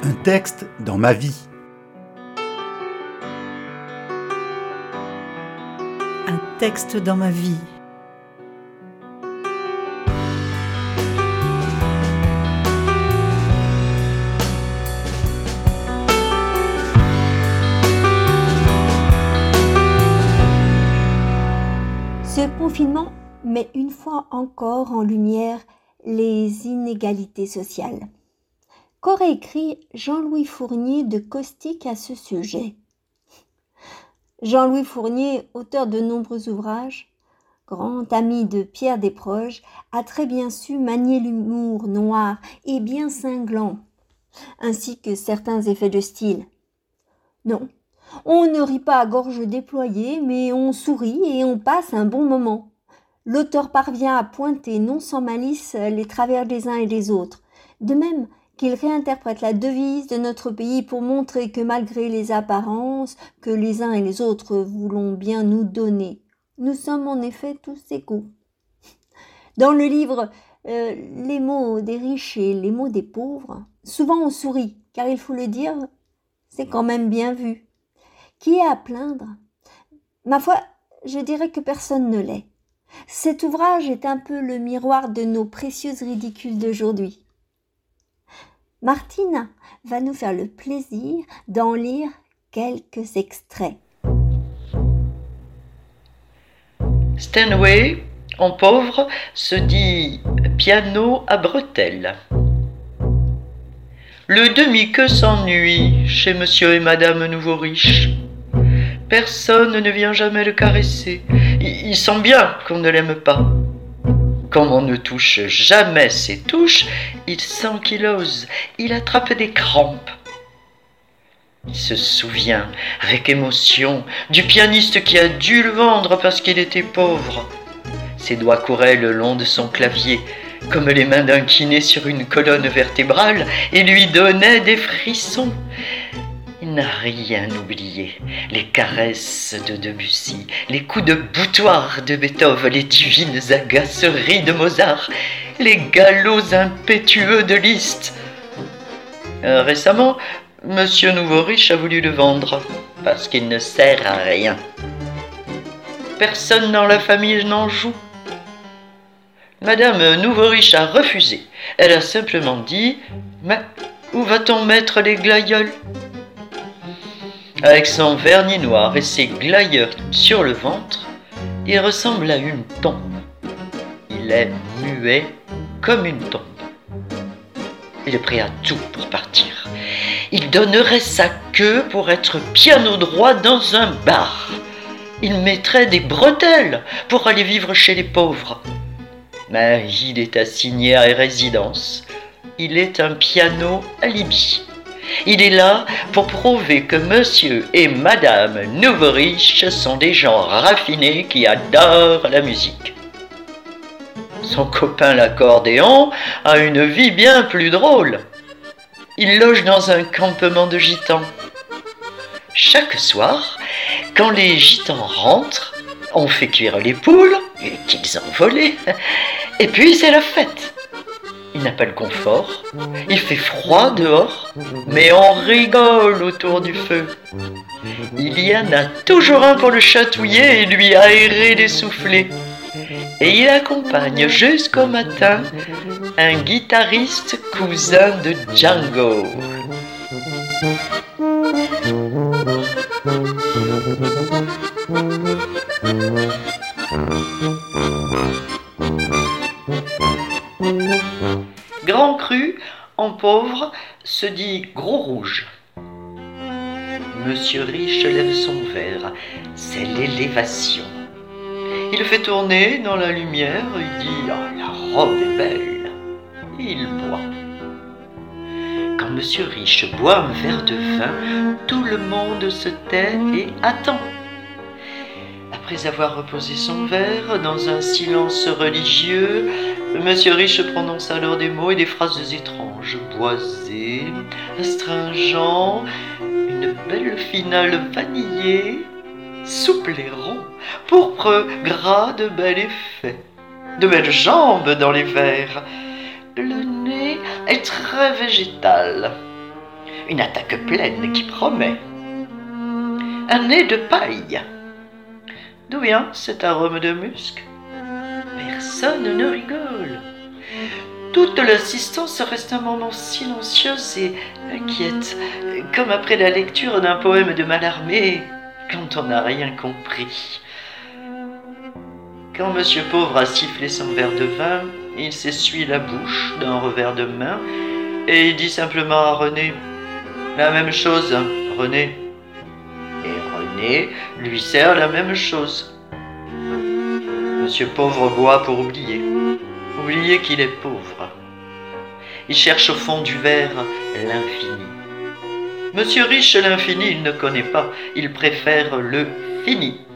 Un texte dans ma vie. Un texte dans ma vie. Ce confinement met une fois encore en lumière les inégalités sociales. Qu'aurait écrit Jean-Louis Fournier de caustique à ce sujet ? Jean-Louis Fournier, auteur de nombreux ouvrages, grand ami de Pierre Desproges, a très bien su manier l'humour noir et bien cinglant, ainsi que certains effets de style. Non, on ne rit pas à gorge déployée, mais on sourit et on passe un bon moment. L'auteur parvient à pointer non sans malice les travers des uns et des autres, de même qu'il réinterprète la devise de notre pays pour montrer que malgré les apparences que les uns et les autres voulons bien nous donner, nous sommes en effet tous égaux. Dans le livre Les mots des riches et les mots des pauvres, souvent on sourit, car il faut le dire, c'est quand même bien vu. Qui est à plaindre ? Ma foi, je dirais que personne ne l'est. Cet ouvrage est un peu le miroir de nos précieuses ridicules d'aujourd'hui. Martine va nous faire le plaisir d'en lire quelques extraits. Steinway, en pauvre, se dit piano à bretelles. Le demi-queue s'ennuie chez monsieur et madame nouveau riches. Personne ne vient jamais le caresser. Il sent bien qu'on ne l'aime pas. Comme on ne touche jamais ses touches, il s'ankylose, il attrape des crampes. Il se souvient, avec émotion, du pianiste qui a dû le vendre parce qu'il était pauvre. Ses doigts couraient le long de son clavier, comme les mains d'un kiné sur une colonne vertébrale, et lui donnaient des frissons. Il n'a rien oublié, les caresses de Debussy, les coups de boutoir de Beethoven, les divines agaceries de Mozart, les galops impétueux de Liszt. Récemment, monsieur nouveau riche a voulu le vendre, parce qu'il ne sert à rien. Personne dans la famille n'en joue. Madame nouveau riche a refusé. Elle a simplement dit « Mais où va-t-on mettre les glaïeuls ?» Avec son vernis noir et ses glaïeurs sur le ventre, il ressemble à une tombe. Il est muet comme une tombe. Il est prêt à tout pour partir. Il donnerait sa queue pour être piano droit dans un bar. Il mettrait des bretelles pour aller vivre chez les pauvres. Mais il est assigné à résidence. Il est un piano alibi. Il est là pour prouver que monsieur et madame nouveau riche sont des gens raffinés qui adorent la musique. Son copain l'accordéon a une vie bien plus drôle. Il loge dans un campement de gitans. Chaque soir, quand les gitans rentrent, on fait cuire les poules qu'ils ont volées, et puis c'est la fête. Il n'a pas le confort, il fait froid dehors, mais on rigole autour du feu. Il y en a toujours un pour le chatouiller et lui aérer les soufflets. Et il accompagne jusqu'au matin un guitariste cousin de Django. Grand Cru, en pauvre, se dit gros rouge. Monsieur riche lève son verre, c'est l'élévation. Il le fait tourner dans la lumière, il dit « Oh, la robe est belle !» Et il boit. Quand monsieur riche boit un verre de vin, tout le monde se tait et attend. Après avoir reposé son verre dans un silence religieux, monsieur riche prononce alors des mots et des phrases étranges, boisés, astringents, une belle finale vanillée, souple et rond, pourpre, gras, de bel effet, de belles jambes dans les vers. Le nez est très végétal. Une attaque pleine qui promet. Un nez de paille. D'où vient cet arôme de musc? Personne ne rigole. Toute l'assistance reste un moment silencieuse et inquiète, comme après la lecture d'un poème de Mallarmé, quand on n'a rien compris. Quand Monsieur Pauvre a sifflé son verre de vin, il s'essuie la bouche d'un revers de main et il dit simplement à René « La même chose, René ». Et René lui sert la même chose. Monsieur Pauvre boit pour oublier qu'il est pauvre. Il cherche au fond du verre l'infini. Monsieur Riche, l'infini, il ne connaît pas, il préfère le fini.